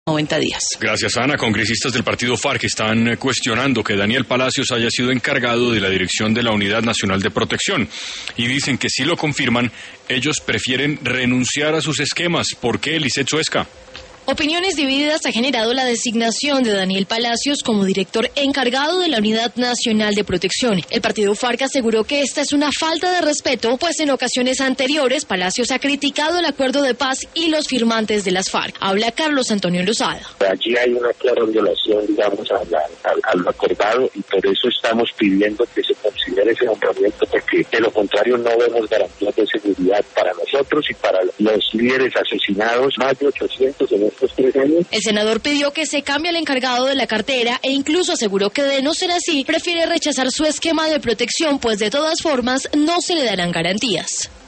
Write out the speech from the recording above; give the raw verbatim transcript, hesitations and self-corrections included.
noventa días. Gracias, Ana. Congresistas del partido FARC están cuestionando que Daniel Palacios haya sido encargado de la dirección de la Unidad Nacional de Protección y dicen que si lo confirman, ellos prefieren renunciar a sus esquemas. ¿Por qué, Lisset Suezca? Opiniones divididas ha generado la designación de Daniel Palacios como director encargado de la Unidad Nacional de Protección. El partido FARC aseguró que esta es una falta de respeto, pues en ocasiones anteriores Palacios ha criticado el acuerdo de paz y los firmantes de las FARC. Habla Carlos Antonio Lozada. Allí hay una clara violación, digamos, a, la, a, a lo acordado, y por eso estamos pidiendo que se considere ese nombramiento, porque de lo contrario no vemos garantías de seguridad para nosotros y para los líderes asesinados, más de ochocientos en estos tres años. El senador pidió que se cambie al encargado de la cartera e incluso aseguró que de no ser así, prefiere rechazar su esquema de protección, pues de todas formas no se le darán garantías.